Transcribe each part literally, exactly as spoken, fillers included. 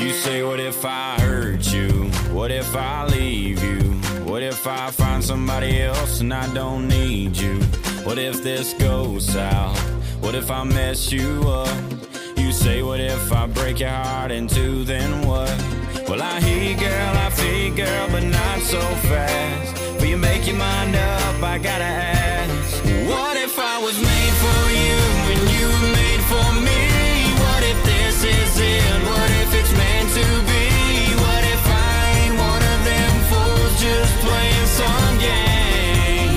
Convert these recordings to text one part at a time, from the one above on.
You say, what if I hurt you? What if I leave you? What if I find somebody else and I don't need you? What if this goes south? What if I mess you up? You say, what if I break your heart in two, then what? Well, I hear you, girl, I feel you, girl, but not so fast. Will you make your mind up? I gotta ask. What if I was made for you and you were made for me? What if this is it? What if it's meant to be? What if I ain't one of them fools just playing some game?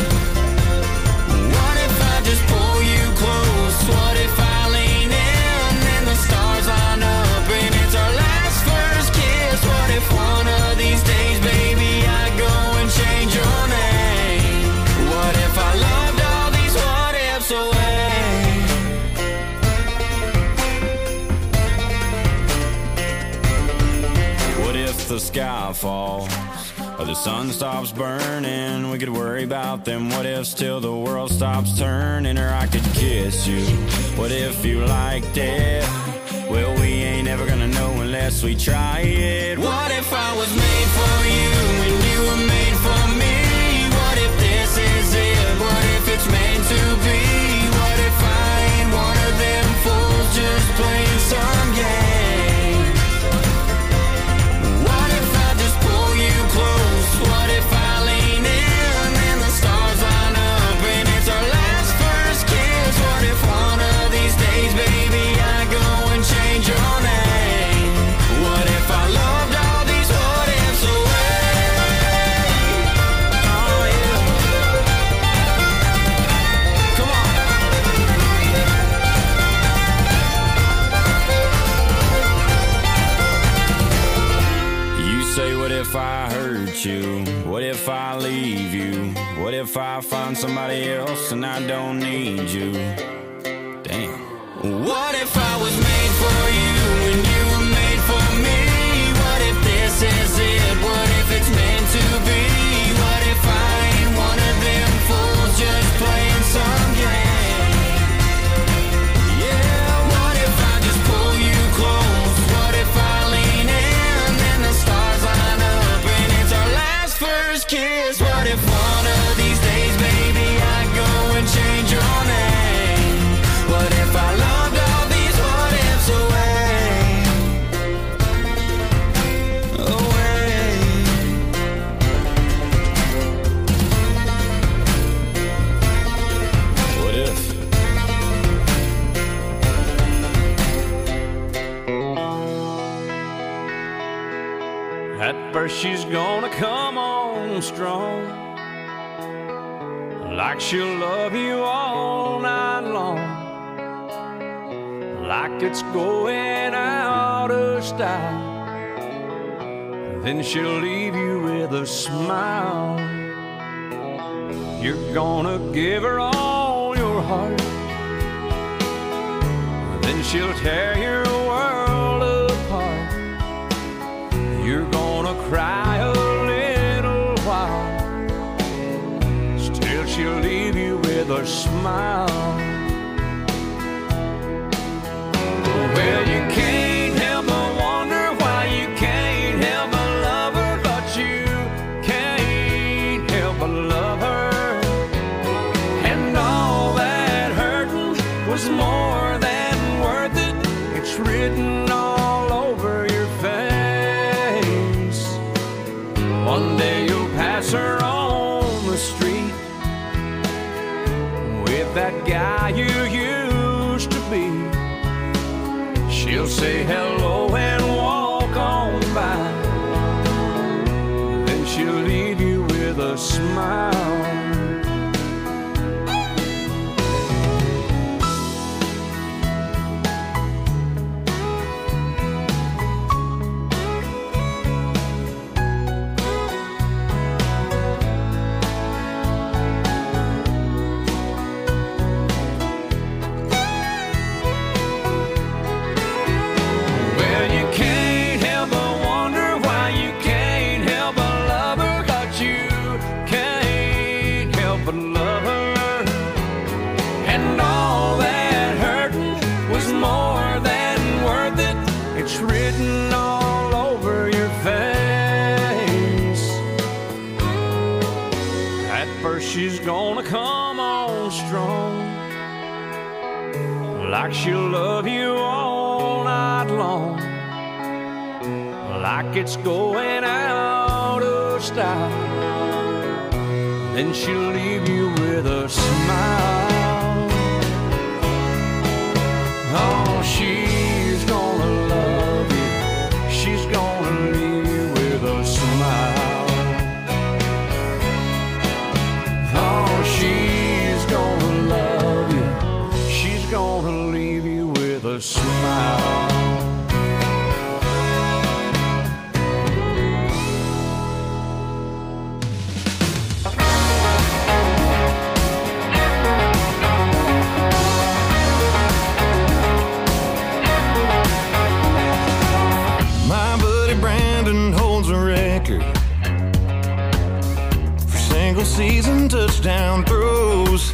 What if I just pull you close? What if I lean in and the stars line up and it's our last first kiss? What if one of these days, baby, I go and change your name? What if I loved all these what ifs away? What if the sky falls or the sun stops burning? We could worry about them what ifs till the world stops turning. Or I could kiss you. What if you liked it? Well, we ain't ever gonna know unless we try it. What if I was made for you and you were made for me? What if this is it? What if it's meant to be? What if I ain't one of them fools just playing some game? What if I just pull you close? What if I lean in and the stars line up and it's our last first kiss? What if one of these days, baby, I go and change your name? What if I loved all these what ifs away? Oh yeah. Come on. You say, what if I hurt you? What if I leave you? What if I find somebody else and I don't need you? Damn. What if I was made for you and you were made for me? What if this is it? What if it's meant to be? What if I ain't one of them fools just playing some game? Yeah, what if I just pull you close? What if I lean in and the stars line up and it's our last first kiss? What if one of these days, baby, I go and change your name? What if I loved all these what ifs away? Away. What if? At first she's gonna come on strong, like she'll love you all night long, like it's going out of style. Then she'll leave you with a smile. You're gonna give her all your heart, then she'll tear your world apart. You're gonna cry a little while, still she'll leave you with a smile. Well, you can't help but wonder why you can't help but love her, but you can't help but love her. And all that hurting was more than worth it. It's written all over your face. One day you'll pass her on the street with that guy you used to be. She'll say hello and walk on by, then she'll leave you with a smile. At first she's gonna come on strong, like she'll love you all night long, like it's going out of style. Then she'll leave you with a smile. Oh, she's gonna love you, she's gonna leave you with a smile. Oh, she's gonna love you, she's gonna leave you with a smile. My buddy Brandon holds a record for single season touchdown throws.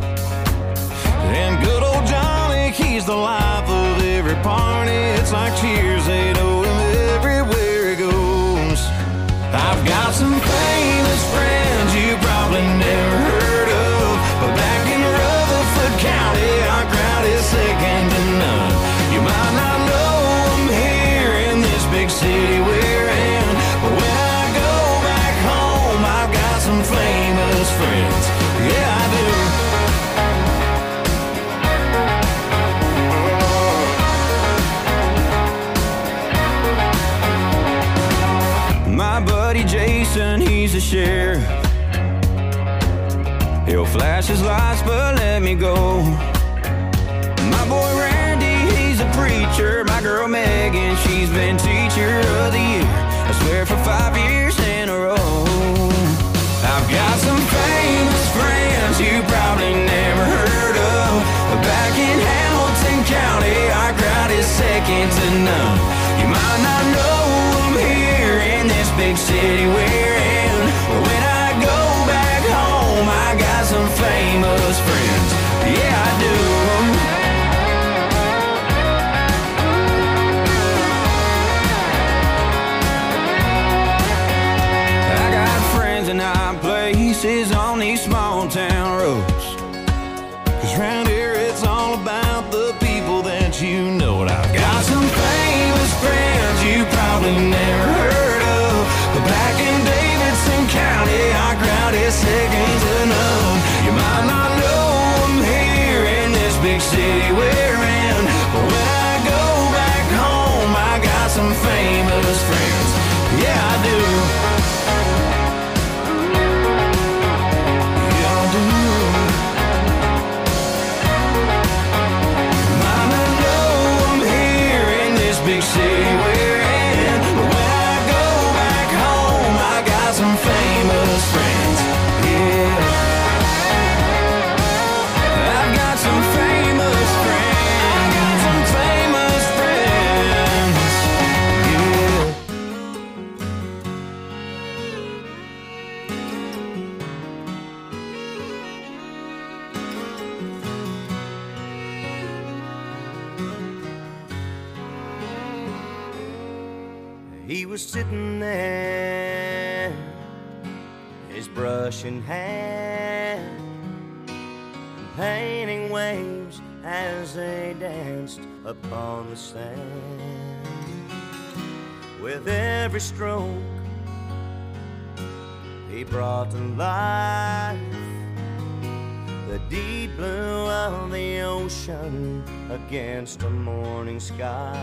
And good old Johnny, he's the life of every party. It's like cheers, they know him everywhere he goes. I've got some famous friends you probably never heard of, but back in Rutherford County, our crowd is second to none. You might not know them here in this big city we're in, but when I go back home, I've got some famous friends. Yeah, I do. My buddy Jason, he's a sheriff. He'll flash his lights but let me go. My boy Randy, he's a preacher. My girl Megan, she's been teacher of the year, I swear for five years in a row. I've got some famous friends you probably never heard of, but back in Hamilton County, our crowd is second to none. You might not know them here in this big city we're in, but when I go back home, I got some famous friends. Yeah, I do. I got friends in high places on these small town roads, 'Cause round here it's all about the people that you know. And I've got some famous friends you probably never heard of, but back in Davidson County, our crowd is second to none. You might not know them here in this big city we're in, but when I go back home, I got some famous friends. Yeah, I do. Yeah, I do. Might not know them here in this big city we're in, but when I go back home, I got some famous friends. Yeah, I've got some famous friends. Got some famous friends. Yeah. He was sitting there, his brush in hand, painting waves as they danced upon the sand. With every stroke, he brought to life the deep blue of the ocean against a morning sky.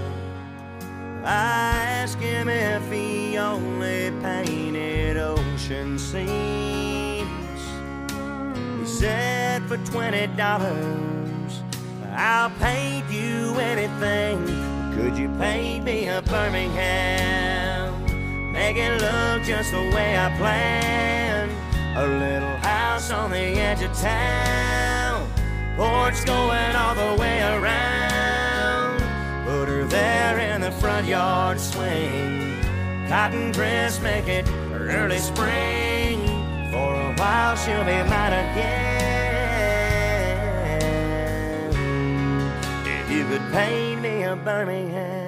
I asked him if he only painted ocean scenes. He said, for twenty dollars, I'll paint you anything. Could you paint me a Birmingham? Make it look just the way I planned. A little house on the edge of town, porch going all the way around. Put her there in the front yard swing. Cotton dress, make it early spring. For a while she'll be mine again. If you could paint me a Birmingham.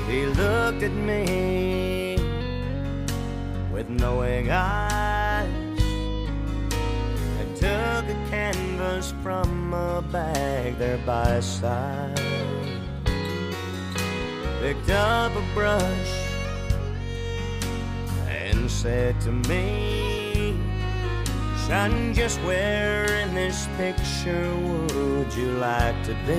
He looked at me with knowing eyes and took a canvas from a bag there by his side. Picked up a brush and said to me, "Son, just where in this picture would you like to be?"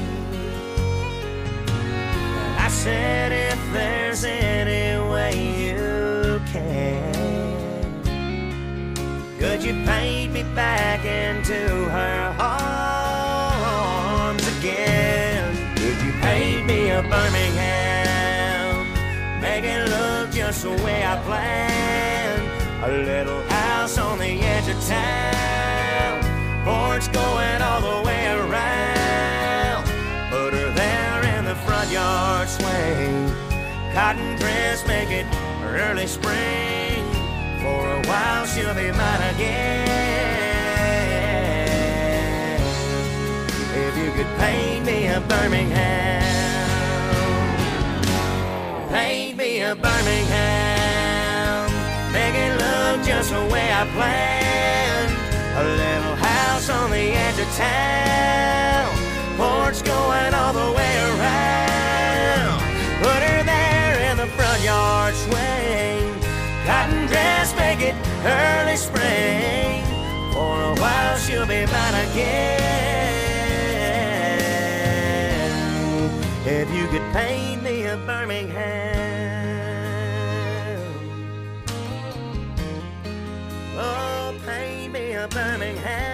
And I said, "If there's any way you can, could you paint me back into her arms again? Could you paint me a Birmingham, make it look just the way I planned? A little house on the edge of town, porch going all the way around. Put her there in the front yard swing, cotton dress, make it early spring. For a while she'll be mine again. If you could paint me a Birmingham, paint me a Birmingham, make it look just the way I planned. A little house on the edge of town, porch going all the way around. Put her there in the front yard swing, cotton dress, make it early spring. For a while she'll be mine again. If you could paint me a Birmingham, oh, paint me a Birmingham.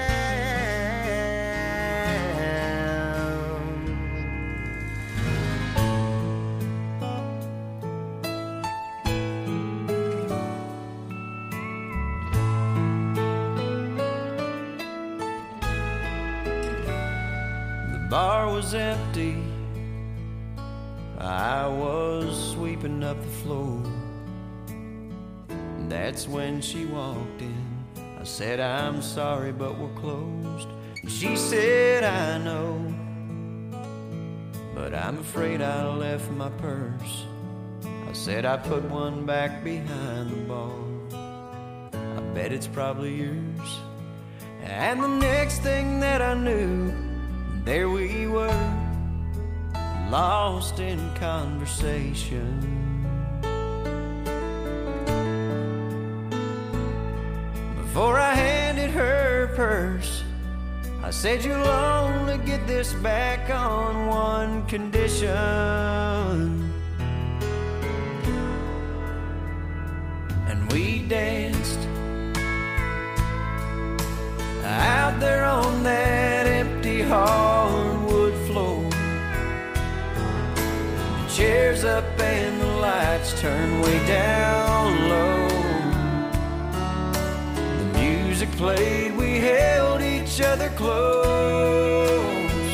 The bar was empty, I was sweeping up the floor. That's when she walked in. I said, "I'm sorry, but we're closed." She said, "I know, but I'm afraid I left my purse." I said, "I put one back behind the bar. I bet it's probably yours." And the next thing that I knew, there we were, lost in conversation. Before I handed her purse, I said, "You'll only get this back on one condition." And we danced out there on that empty hardwood floor. The chairs up and the lights turned way down low. Music played, we held each other close,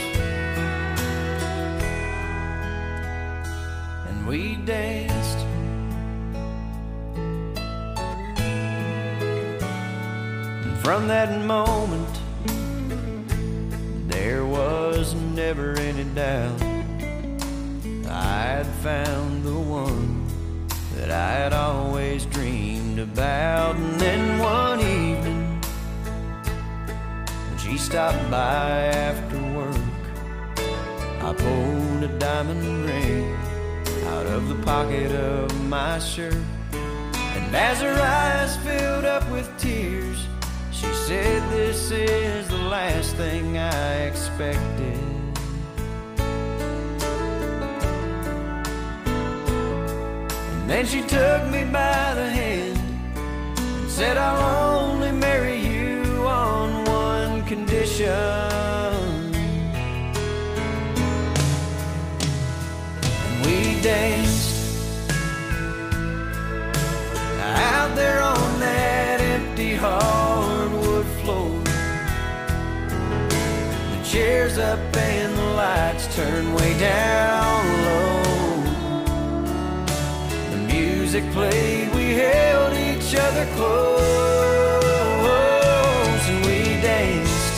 and we danced. And from that moment, there was never any doubt I'd found the one that I had always dreamed about. And then one evening, she stopped by after work. I pulled a diamond ring out of the pocket of my shirt, and as her eyes filled up with tears, she said, "This is the last thing I expected." And then she took me by the hand and said, "I'll only marry you on one condition." And we danced out there on that empty hardwood floor. The chairs up and the lights turned way down low. The music played, we held each other close, and we danced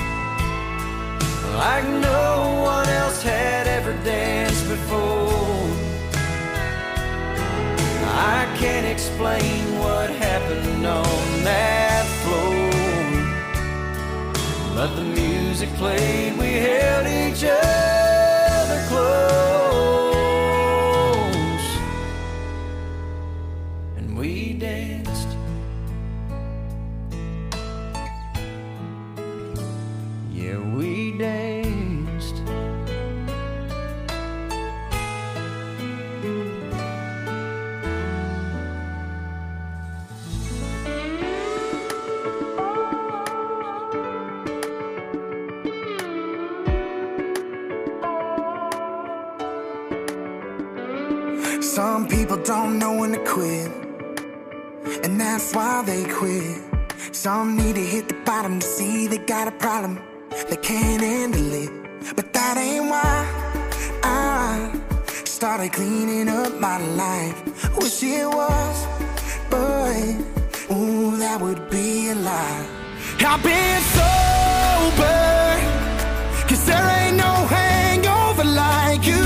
like no one else had ever danced before. can't explain what happened on that floor, but the music played, we held each other close, and we danced. Yeah, we danced. Some people don't know when to quit, and that's why they quit. Some need to hit the bottom to see they got a problem, they can't handle it. But that ain't why I started cleaning up my life. Wish it was, but ooh, that would be a lie. I've been sober, 'cause there ain't no hangover like you.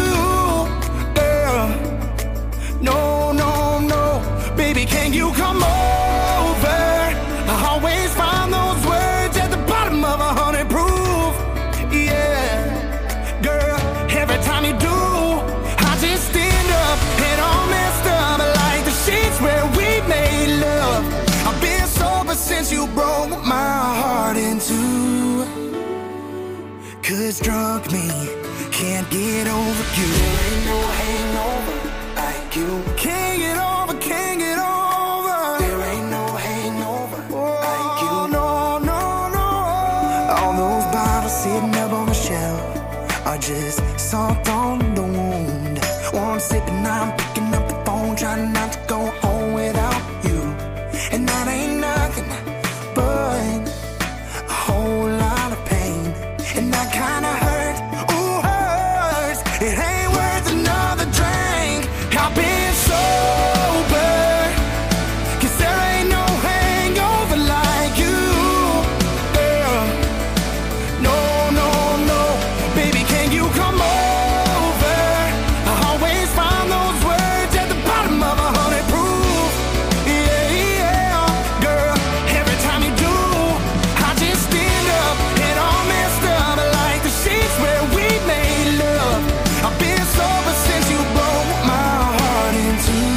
No, no, no, baby, can you come over? I always find those words at the bottom of a hundred proof. Yeah, girl, every time you do, I just stand up and all messed up like the sheets where we made love. I've been sober since you broke my heart in two, 'cause drunk me can't get over you. There ain't no hangover like you. Can't get over, can't get over. There ain't no hangover like you. No, no, no. All those bottles sitting up on the shelf are just salt on the wound. One sip and I'm picking up the phone, trying not to go home without you. And that ain't nothing but a whole lot of pain. And that kind of hurt, ooh, hurts. It ain't worth another drink. I've been sober, 'cause there ain't no hangover like you. Yeah. No, no, no, baby, can you come over? I always find those words at the bottom of a hundred proof. Yeah, yeah, girl, every time you do, I just stand up and all messed up like the sheets where we made love. I've been sober since you broke my heart in two,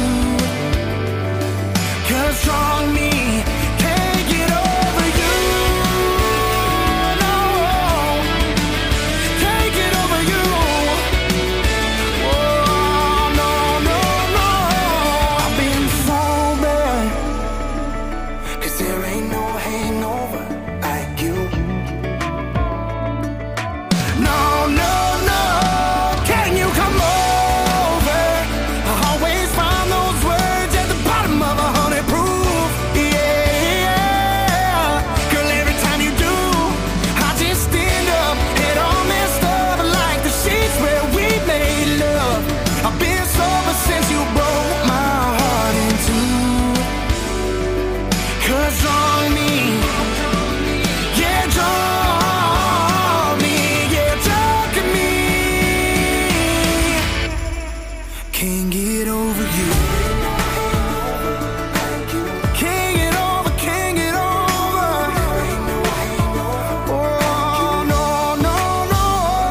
'cause strong me can't get over you. No, can't get over you. Oh, no, no, no. I've been sober, 'cause there ain't no hangover like you. No, no, no, can you come over? I always find those words at the bottom of a hundred proof. Yeah, girl, every time you do, I just stand up and all messed up like the sheets where we made love. I've been sober since you broke my heart in two, 'cause drunk me, yeah, drunk me, yeah, drunk me, can't get over you. Can't get over, can't get over. Oh, no, no, no.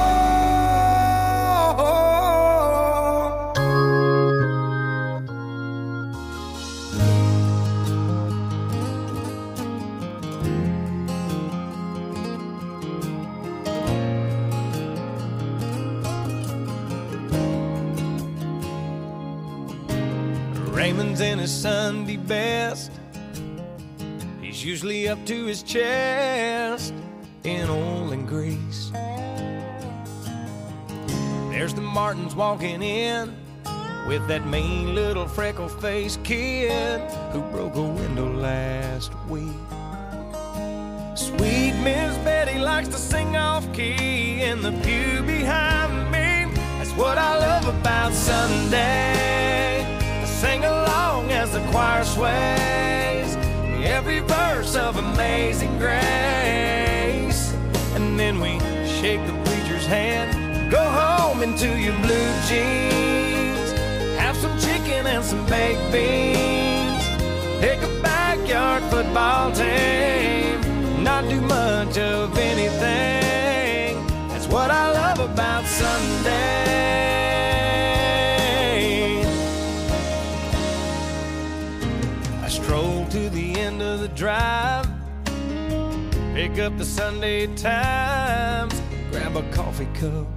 Raymond's in his Sunday best. He's usually up to his chest in oil and grease. There's the Martins walking in with that mean little freckle-faced kid who broke a window last week. Sweet Miss Betty likes to sing off-key in the pew behind me. That's what I love about Sunday. I sing along as the choir sways every verse of Amazing Grace. And then we shake the preacher's hand, go home into your blue jeans, have some chicken and some baked beans. I'll tame, not do much of anything. That's what I love about Sunday. I stroll to the end of the drive, pick up the Sunday Times, grab a coffee cup.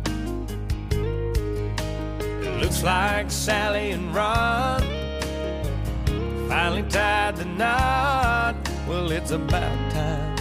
It looks like Sally and Rod finally tied the knot. Well, it's about time.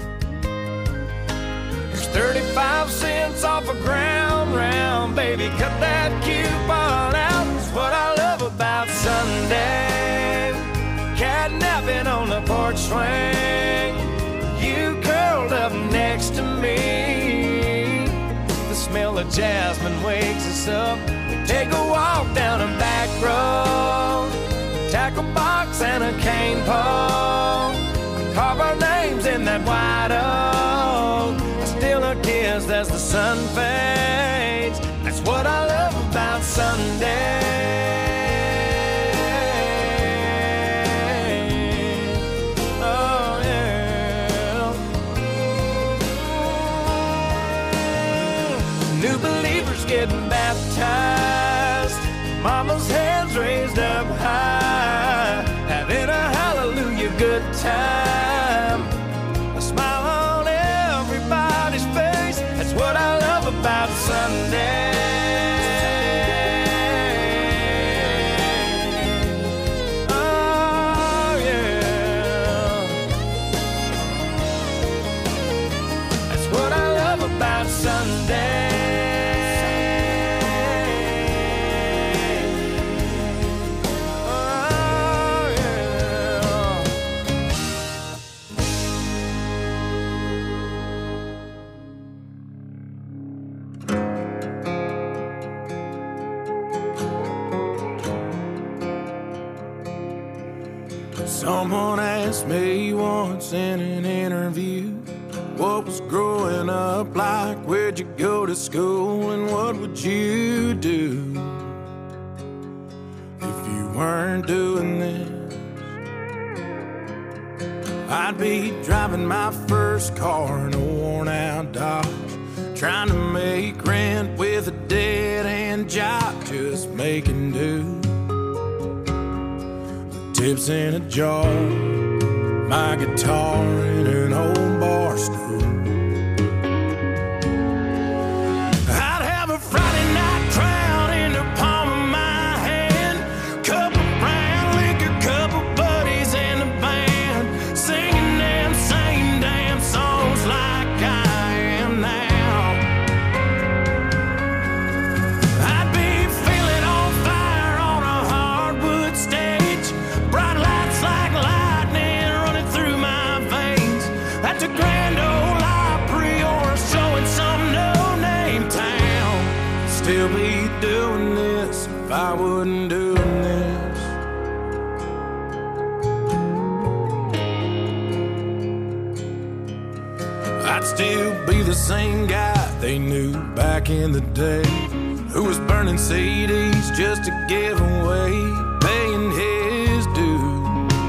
There's thirty-five cents off a ground round. Baby, cut that coupon out. That's what I love about Sunday. Catnapping on the porch swing, you curled up next to me. The smell of jasmine wakes us up. We take a walk down a back road, tackle box and a cane pole, carve our names in that white oak. I steal a kiss as the sun fades. That's what I love about Sunday. Oh yeah. New believers getting baptized, mama's hands raised up high, having a hallelujah good time. A smile on everybody's face. That's what I love about Sunday. Oh yeah. That's what I love about Sunday. Someone asked me once in an interview, what was growing up like, where'd you go to school, and what would you do if you weren't doing this? I'd be driving my first car in a worn out Dodge, trying to make rent with a dead-end job, just making do. Tips in a jar, my guitar in an old bar stool. I'd have a Friday night crowd in the palm of my hand, couple brown liquor, couple buddies in the band, singing them same damn songs like I am now. I'd be feeling on fire on a hardwood stage, bright lights like lightning running through my veins, at the Grand Ole Opry or a show in some no-name town. Still be doing this if I wasn't doing this. I'd still be the same guy they knew back in the day, who was burning C Ds just to give away, paying his dues.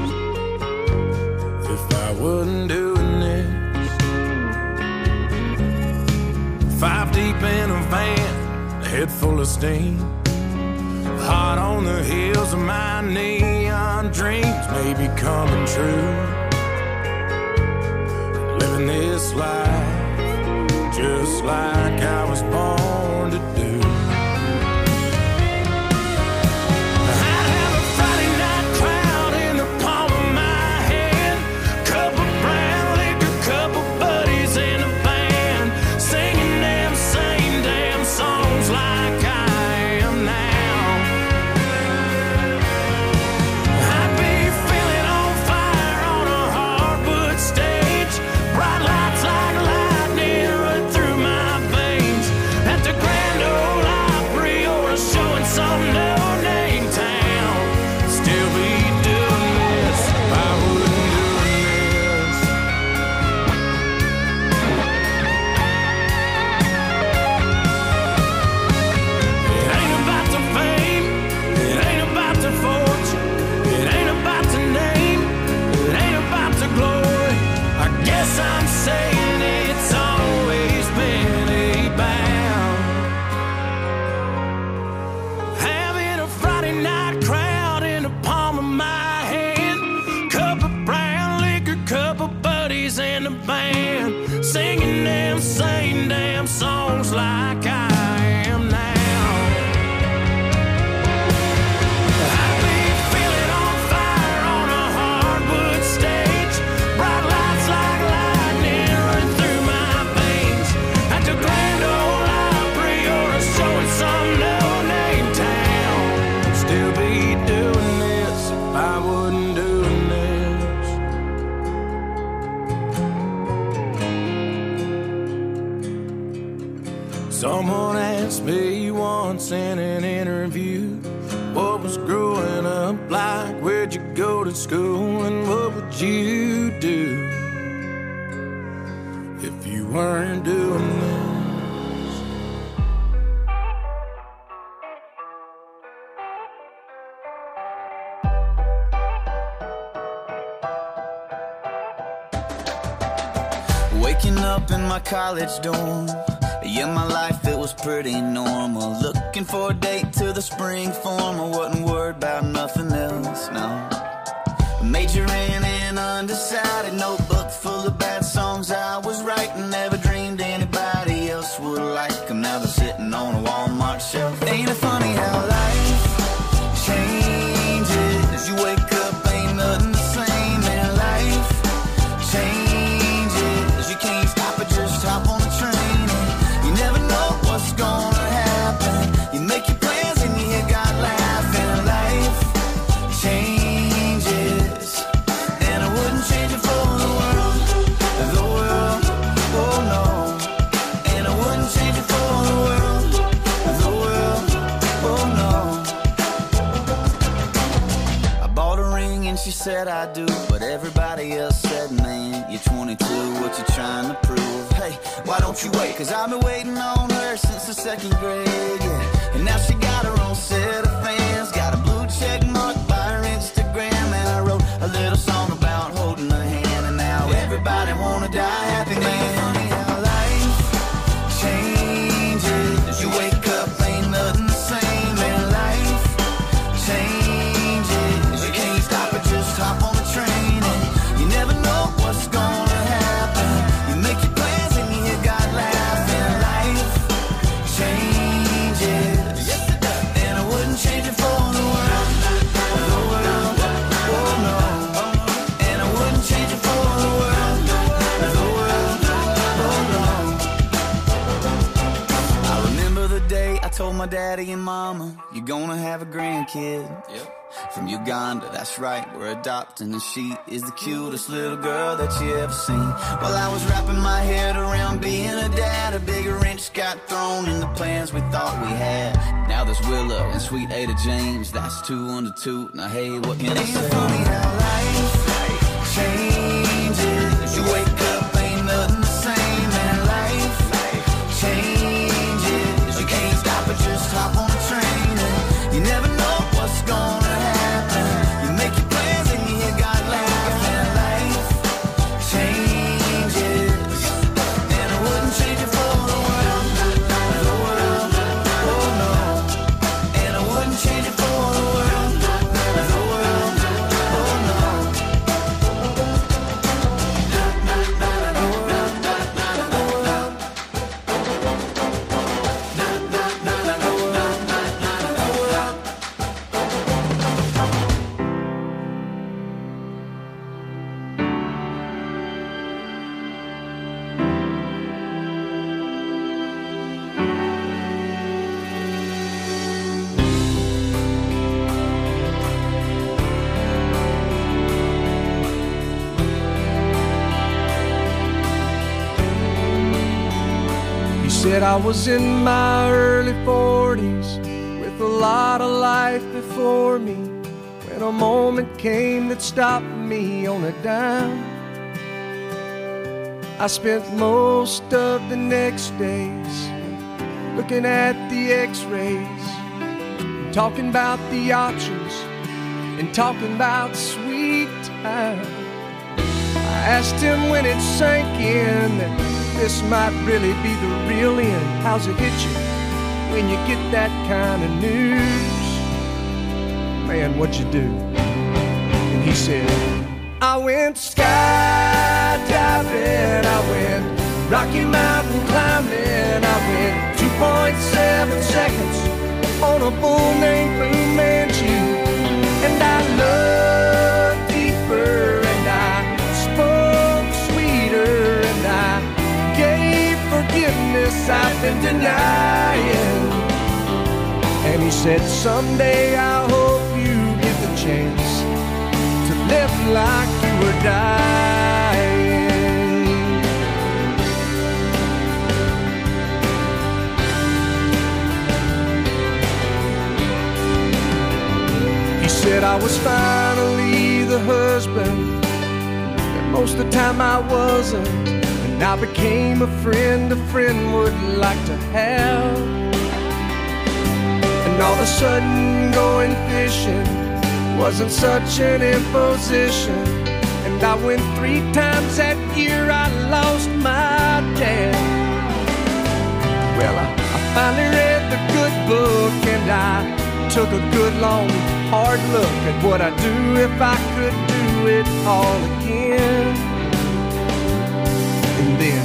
If I wasn't doing this, five deep in a van, a head full of steam, hot on the heels of my neon dreams, maybe coming true. Living this life just like I was born to do. I'd have a Friday night crowd in the palm of my hand, couple brown liquor, couple buddies in a band, singing them same damn songs like I am now. I'd be feeling on fire on a hardwood stage, bright lights like lightning run through my veins, jam songs like I am now. I'd be feeling on fire on a hardwood stage, bright lights like lightning running through my veins, at the Grand Ole Opry or a show in some no-name town. I'd still be doing this if I wasn't doing this. Someone asked me once in an interview, what was growing up like, where'd you go to school, and what would you do if you weren't doing this? Waking up in my college dorm, yeah, my life, it was pretty normal. Looking for a date to the spring formal, wasn't worried about nothing else, no. Majoring in undecided, notebook full of bad songs I was writing. Never dreamed anybody else would like them. Now they're sitting on a Walmart shelf. Ain't it funny how life changes? You wake up, ain't nothing the same, and life changes. You can't stop it, just hop on the train. You never know what's gonna happen. You make your plans and you hear God laughing. Life changes, and I wouldn't change it for the world, the world, oh no. And I wouldn't change it for the world, the world, oh no. I bought a ring and she said I do, but everybody else said, man, you're twenty-two, what you trying to prove? Hey, why don't you wait? Cause I've been waiting on her since the second grade, yeah. And now she got her own set of fans, got a blue check mark by her Instagram. And I wrote a little song about holding her hand, and now everybody wanna die happy, man. Funny how life changes. You wake up, ain't nothing the same, and life changes. You can't stop it, just hop on the train, and you never know what's gonna happen. You make your plans and you hear God laughing. Life changes, yes it does. And I wouldn't change it for the world, the world, oh no. And I wouldn't change it for the world, the world, oh no. I remember the day I told my daddy and mama, you're gonna have a grandkid. Yep. From Uganda, that's right, we're adopting, and she is the cutest little girl that you ever seen. While I was wrapping my head around being a dad, a big wrench got thrown in the plans we thought we had. Now there's Willow and sweet Ada James, that's two under two. Now hey, what can I say? Ain't it funny how life changes? You wake up, ain't nothing the same, and life changes. You can't stop it, just hop on the train, and you never know what's gonna happen. You make your plans and you hear God laughing. Life changes, and I wouldn't change it for the world, the world, oh no. And I wouldn't change it for the world, the world, oh no. Said I was in my early forties with a lot of life before me, when a moment came that stopped me on a dime. I spent most of the next days looking at the x-rays, talking about the options and talking about sweet time. I asked him when it sank in that this might really be the real end. How's it hit you when you get that kind of news? Man, what'd you do? And he said, I went skydiving, I went Rocky Mountain climbing, I went two point seven seconds on a bull named Fu Manchu. And I loved deeper, and I spoke sweeter, and I gave forgiveness I've been denying. And he said, someday I hope you get the chance to live like you were dying. He said I was finally the husband, and most of the time I wasn't. And I became a friend a friend would like to have. And all of a sudden going fishing wasn't such an imposition. And I went three times that year, I lost my dad. Well, I, I finally read the good book, and I took a good long hard look at what I'd do if I could do it all again. And then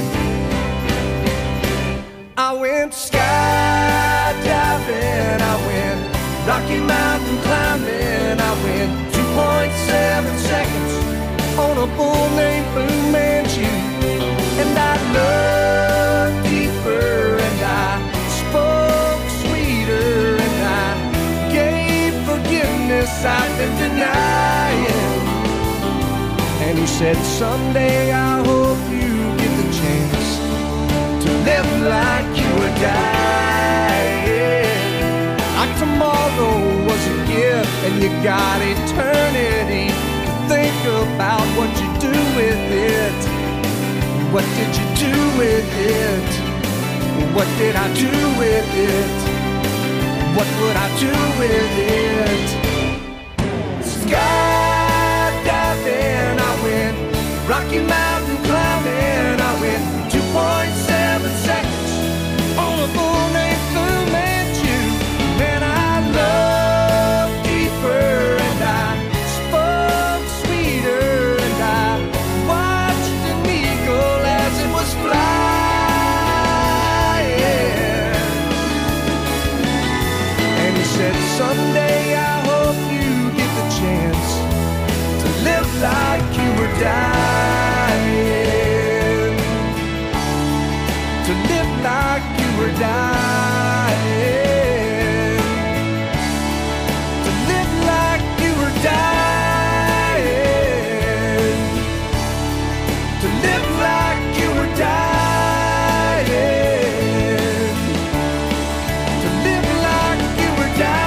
I went skydiving, I went Rocky Mountain climbing, I went two point seven seconds on a bull named Fu Manchu. And I loved deeper, and I spoke sweeter, and I gave forgiveness I've been denying. And he said, someday I hope you get the chance to live like you were dying. Like tomorrow was a gift, and you got eternity to think about what you do with it. What did you do with it? What did I do with it? What would I do with it? Skydiving, I went Rocky Mountain climbing, I went two point seven seconds on a bull named Fu Manchu. Man, I loved deeper, and I spoke sweeter, and I watched an eagle as it was flying. And he said, someday I hope you get the chance to live like you were dying. To live like you were dying. To live like you were dying. To live like you were dying. To live like you were dying.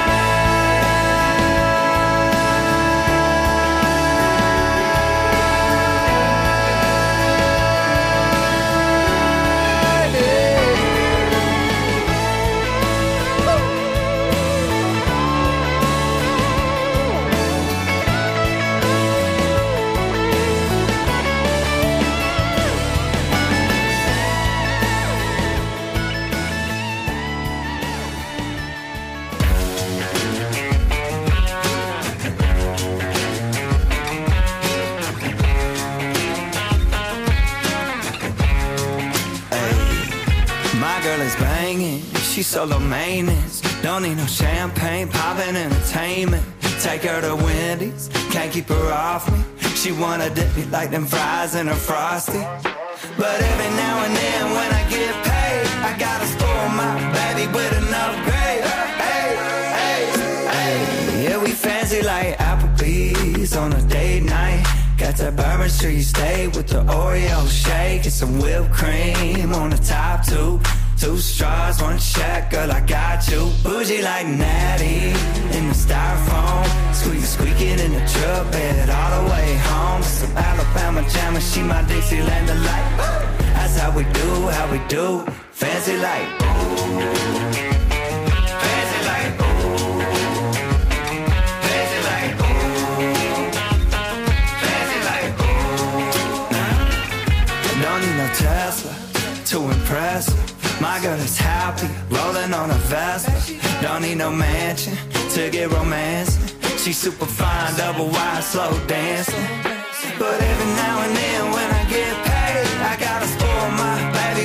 She's solo maintenance, don't need no champagne, poppin' entertainment. Take her to Wendy's, can't keep her off me. She wanna dip me like them fries in a Frosty. But every now and then when I get paid, I gotta spoil my baby with an upgrade. Hey, hey, hey. Yeah, we fancy like Applebee's on a date night. Got that Bourbon Street steak with the Oreo shake and some whipped cream on the top two. Two straws, one check, girl, I got you. Bougie like Natty in the styrofoam. Squeaky, squeaking in the truck bed all the way home. Some Alabama jammer, she my Dixieland delight. That's how we do, how we do. Fancy like, ooh. Fancy like, ooh. Fancy like, ooh. Fancy like, ooh. Nah. Don't need no Tesla to impress her. My girl is happy, rolling on a Vespa. Don't need no mansion to get romancing. She's super fine, double wide, slow dancing. But every now and then when I get paid, I gotta spoil my baby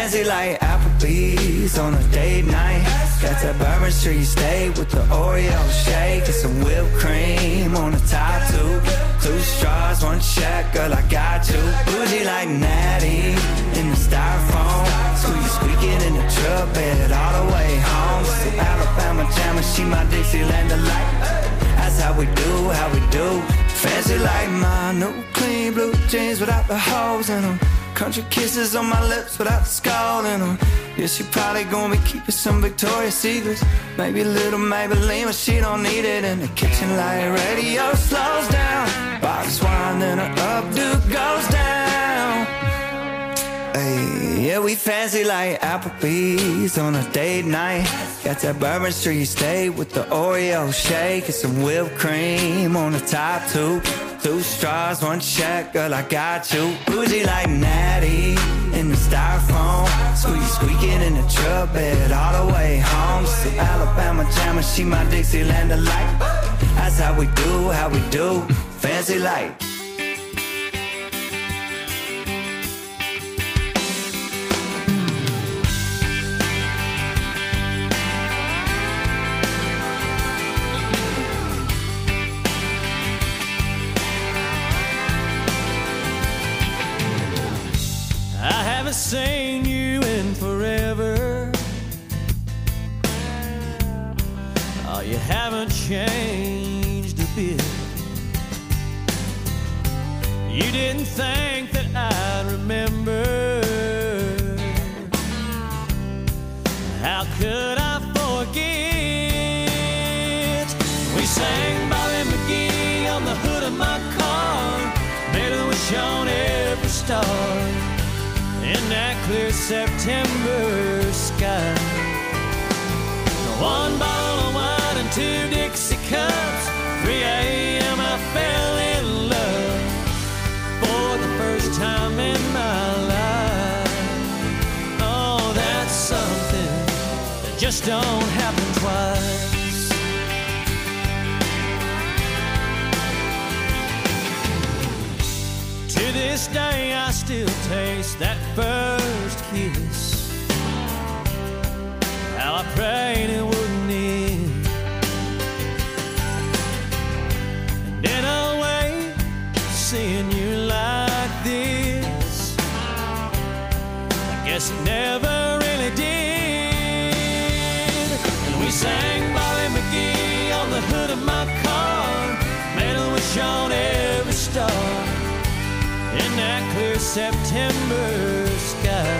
fancy like Applebee's on a date night. Got that Bourbon Street steak with the Oreo shake and some whipped cream on the top two. Two straws, one check, girl, I got you. Bougie like Natty in the styrofoam. Squeak squeaking in the truck bed all the way home. Some Alabama jammer, she my Dixieland delight. That's how we do, how we do. Fancy like my new clean blue jeans without the holes in them. Country kisses on my lips without the skull in them. Yeah, she probably gonna be keeping some Victoria's Secrets. Maybe a little Maybelline, but she don't need it. In the kitchen light radio slows down. Box wine, then her updo goes down. Hey, yeah, we fancy like Applebee's on a date night. Got that Bourbon Street steak with the Oreo shake and some whipped cream on the top two. Two straws, one check, girl, I got you. Bougie like Natty in the styrofoam. Squeak squeaking in the truck bed all the way home. Some Alabama jammer, she my Dixieland delight. That's how we do, how we do. Fancy like. Seen you in forever. Oh, you haven't changed a bit. You didn't think that I'd remember. How could I forget? We sang Bobby McGee on the hood of my car, made a wish on every star. In that clear September sky, one bottle of wine and two Dixie cups. three a.m. I fell in love for the first time in my life. Oh, that's something that just don't happen twice. To this day I still taste that first kiss. How I prayed it wouldn't end. And in a way, seeing you like this, I guess it never really did. And we sang Bobby McGee on the hood of my car, made a wish on every star. In that clear September sky,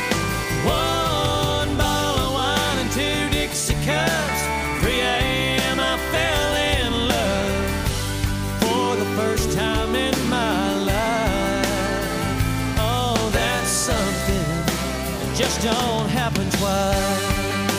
one bottle of wine and two Dixie cups. three a.m. I fell in love for the first time in my life. Oh, that's something that just don't happen twice.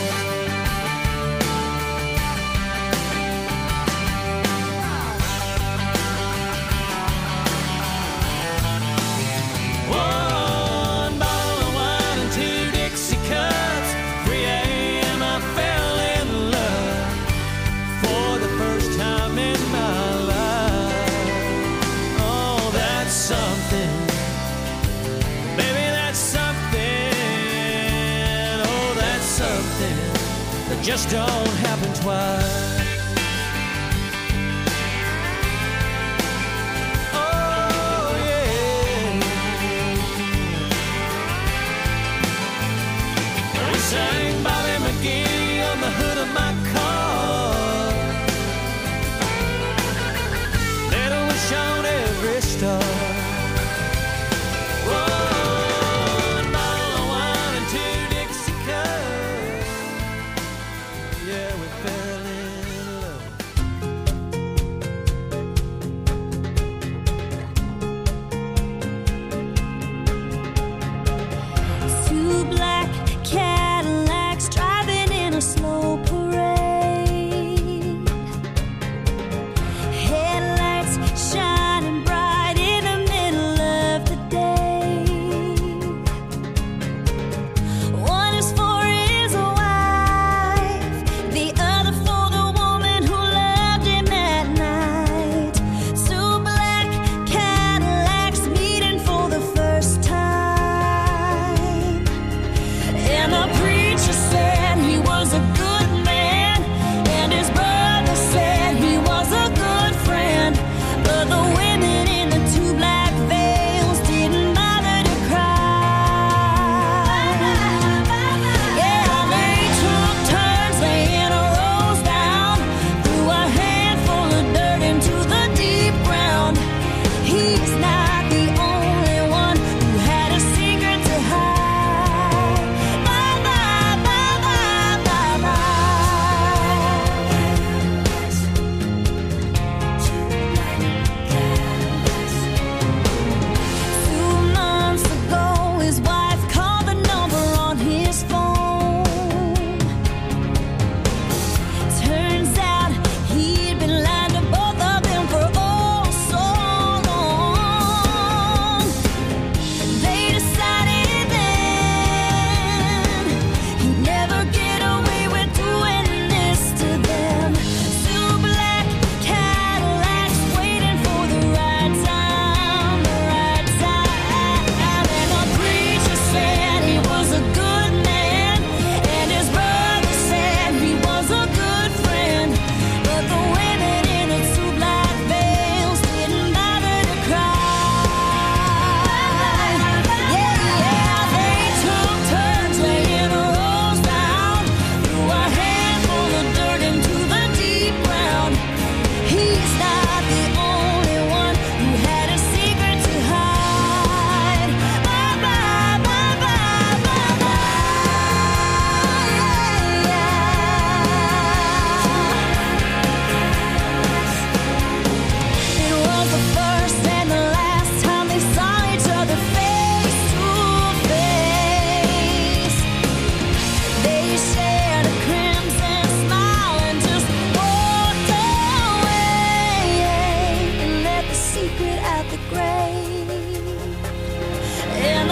Just don't happen twice. Oh yeah. We sang Bobby McGee on the hood of my car, made a wish on every star. One bottle of wine and two Dixie cups. Yeah, we fell in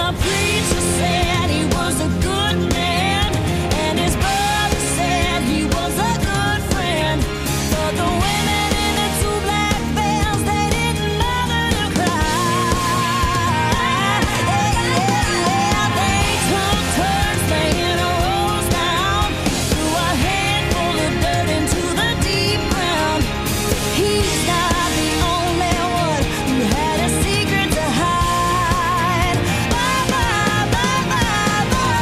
The preacher said he was a good man, and his brother said he was a good friend. But the women in the two black vans, they didn't bother to cry. Yeah, they took turns laying a rose down, threw a handful of dirt into the deep ground. He's not the only one who had a secret to hide. Bye bye bye bye bye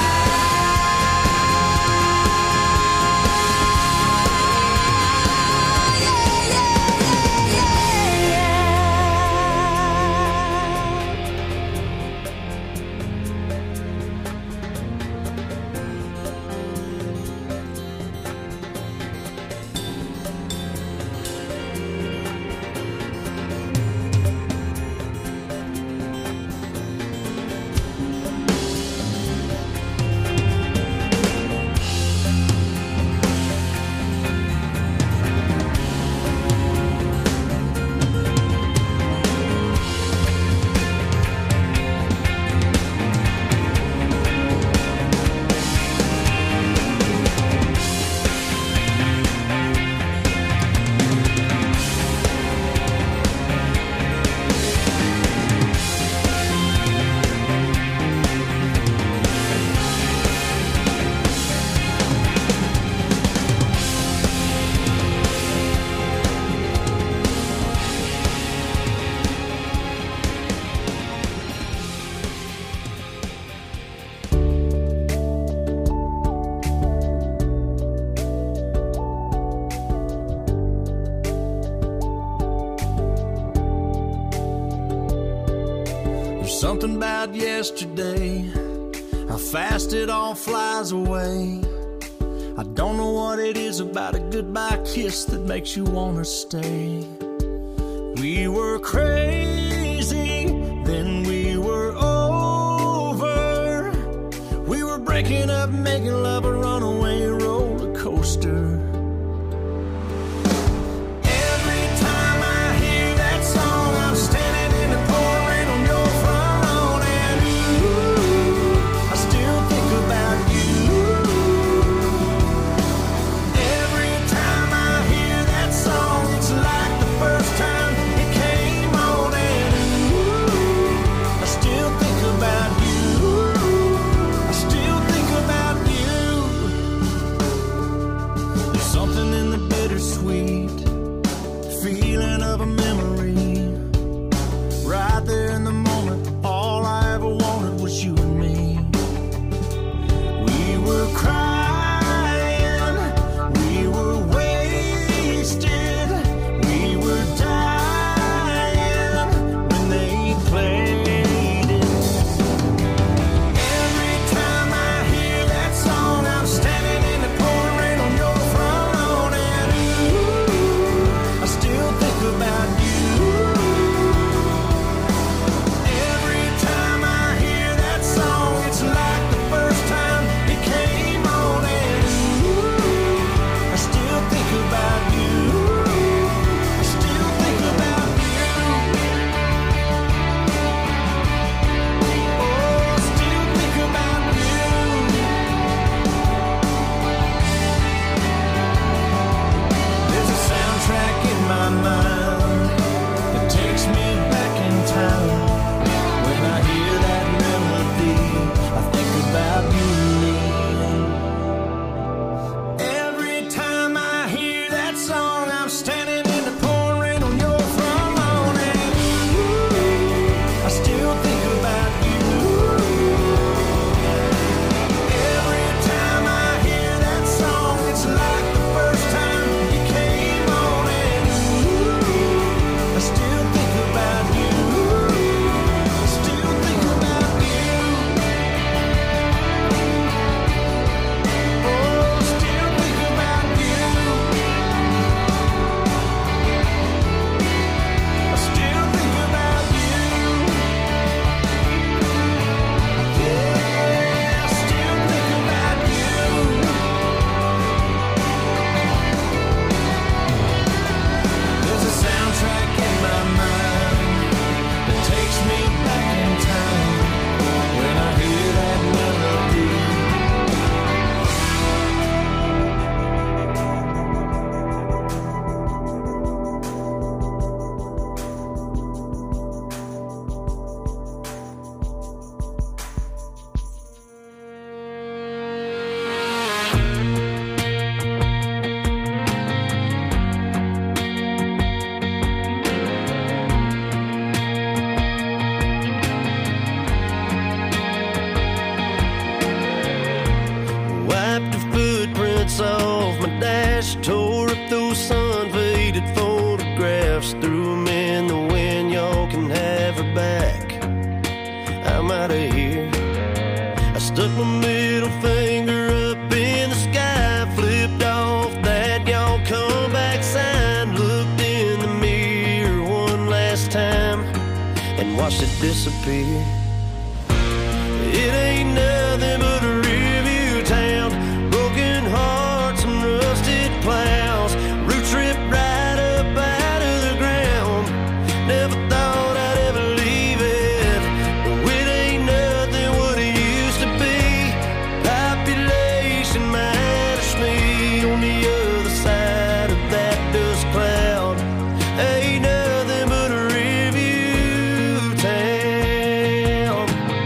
bye. Yeah yeah yeah yeah There's something about yesterday, how fast it all flies away. I don't know what it is about a goodbye kiss that makes you wanna stay. We were crazy, then we were over. We were breaking up, making love a runaway roller coaster. Every time I hear that song, I'm standing in the pouring rain on your front lawn, and ooh, I still think about you. Every time I hear that song, it's like the first time it came on, and ooh, I still think about you. I still think about you. flash, tore up those sun-faded photographs, threw 'em in the wind. Y'all can have her back. I'm out of here. I stuck my middle finger up in the sky, flipped off that y'all come back sign, looked in the mirror one last time and watched it disappear. It ain't nothing but a review town, broken hearts and rusted plows, roots ripped right up out of the ground. Never thought I'd ever leave it, but it ain't nothing what it used to be. Population minus me on the other side of that dust cloud. Ain't nothing but a review town.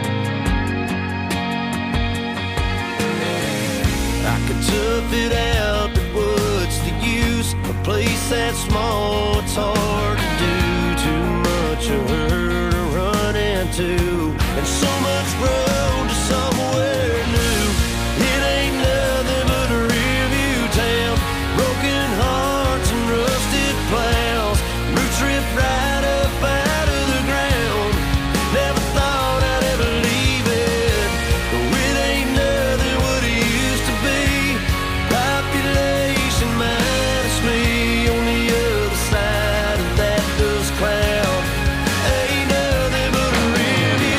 I could tough it out, but what's the use? A place that small, it's hard to do. Too much of her to run into, and so much road to somewhere new. It ain't nothing but a review town, broken hearts and rusted plows, roots ripped right up out of the ground. Never thought I'd ever leave it, but it ain't nothing what it used to be. Population minus me on the other side of that dust cloud. Ain't nothing but a review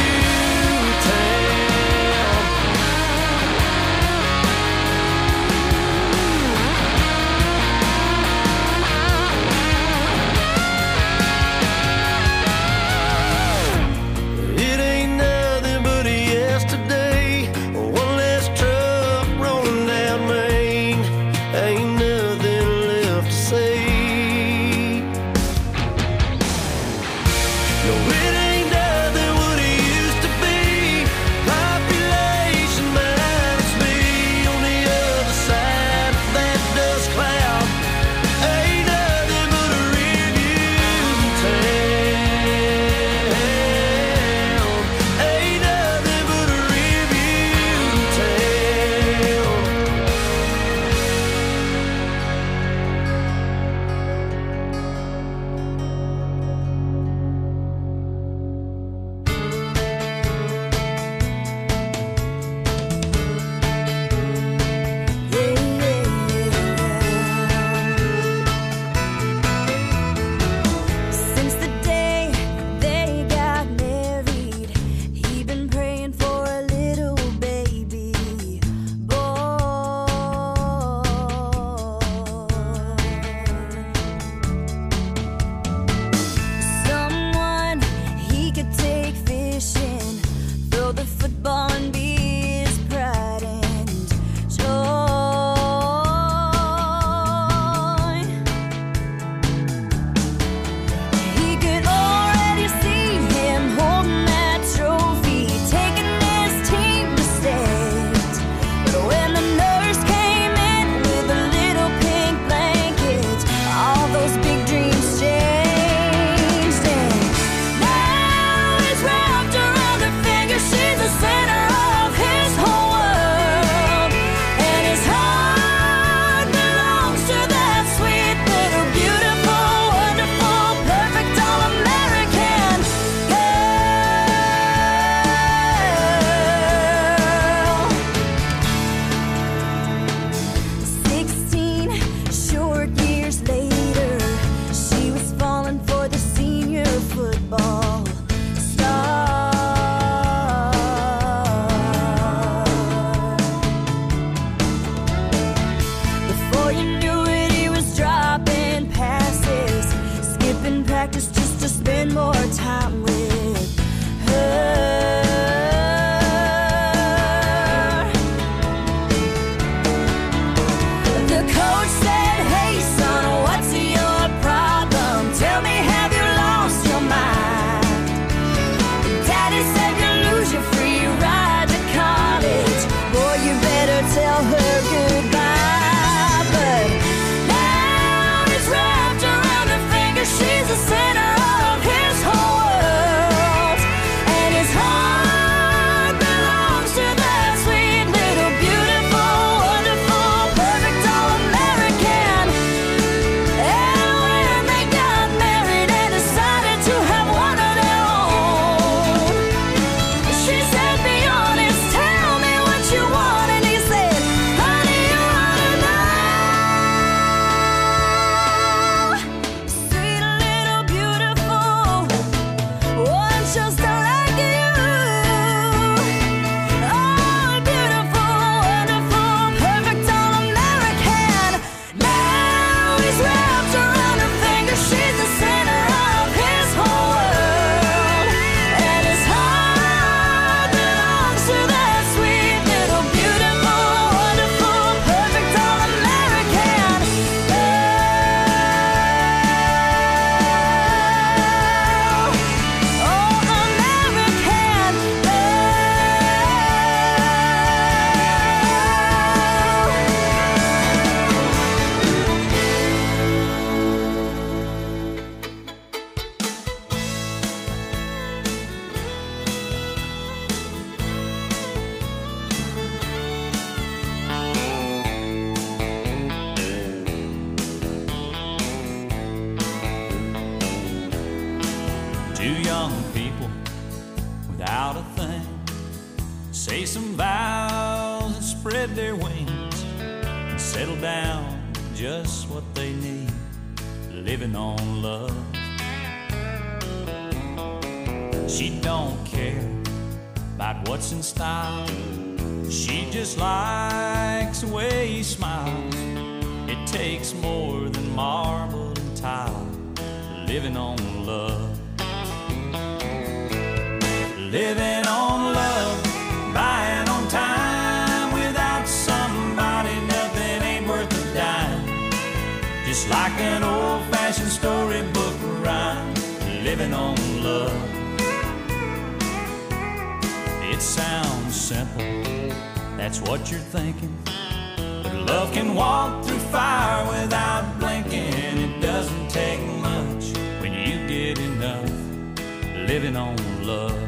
say some vows and spread their wings and settle down just what they need, living on love. She don't care about what's in style. She just likes the way he smiles. It takes more than marble and tile, living on love. Living on love, buying on time. Without somebody, nothing ain't worth a dime. Just like an old-fashioned storybook rhyme, living on love. It sounds simple, that's what you're thinking. But love can walk through fire without blinking. It doesn't take much when you get enough, living on love.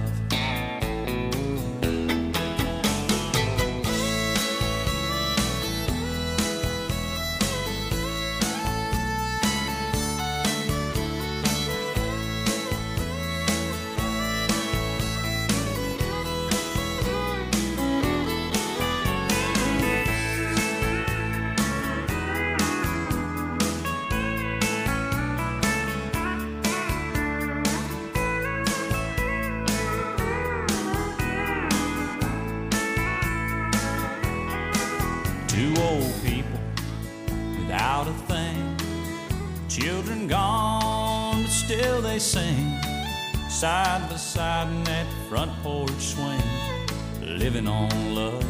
Two old people without a thing, children gone, but still they sing, side by side in that front porch swing, living on love.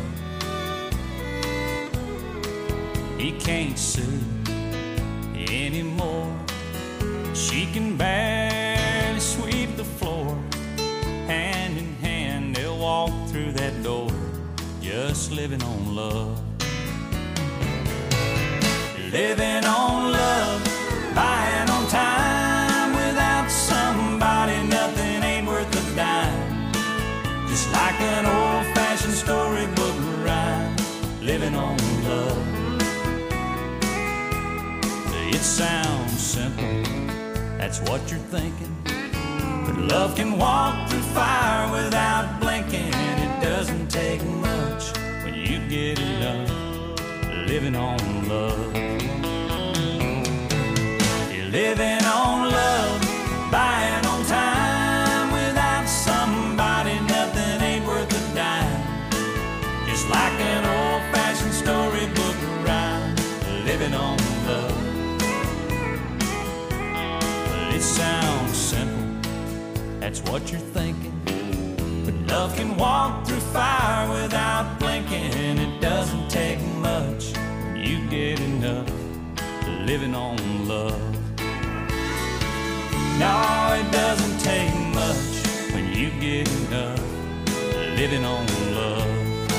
He can't sue anymore. She can barely sweep the floor. Hand in hand they'll walk through that door, just living on love. Living on love, buying on time. Without somebody, nothing ain't worth a dime. Just like an old-fashioned storybook rhyme, living on love. It sounds simple, that's what you're thinking. But love can walk through fire without blinking. It doesn't take much when you get enough, living on love. You're living on love, buying on time. Without somebody, nothing ain't worth a dime. Just like an old-fashioned storybook rhyme, living on love. Well, it sounds simple, that's what you're thinking. But love can walk through fire without blinking. It doesn't take much when you get enough, living on love. No, it doesn't take much when you get enough, living on love.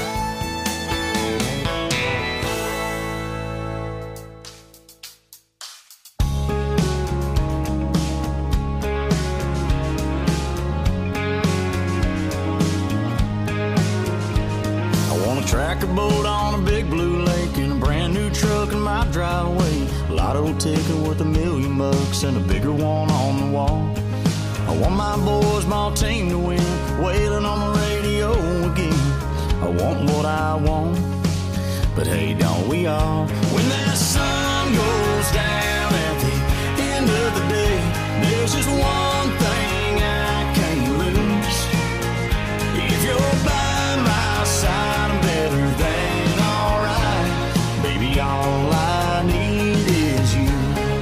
Tractor boat on a big blue lake and a brand new truck in my driveway. Lotto ticket worth a million bucks and a bigger one on the wall. I want my boys' ball team to win, wailing on the radio again. I want what I want, but hey, don't we all? When that sun goes down at the end of the day, there's just one thing I can't lose. If you're by my side, I'm better than alright. Baby, all I need is you.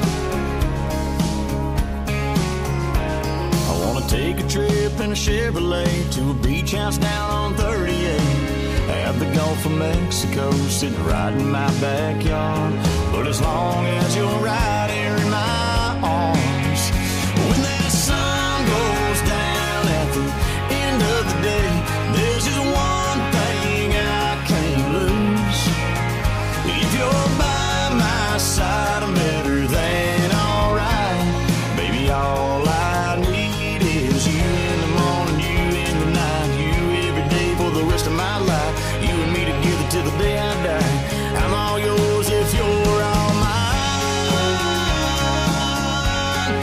I wanna take a trip in a Chevrolet to a beach house down on thirty-eight. Have the Gulf of Mexico sitting right in my backyard. But as long as you're right here in my arms, when that sun goes down at the end of the day, there's just one thing I can't lose. If you're by my side, I'm better than alright. Baby, all I need is you in the morning, you in the night, you every day for the rest of my life. You and me together till the day I die. I'm all yours if you're all mine.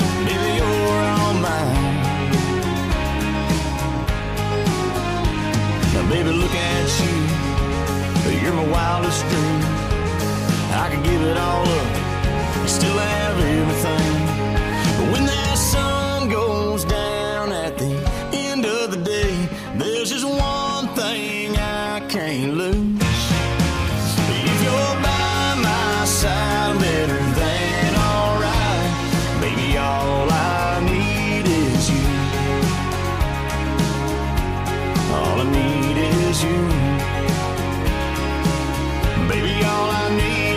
baby, look at you. You're my wildest dream. I could give it all up, still have everything. But when that sun goes down at the end of the day, there's just one thing I can't lose. If you're by my side, better than alright, baby, all I need is you. All I need is you. Baby, all I need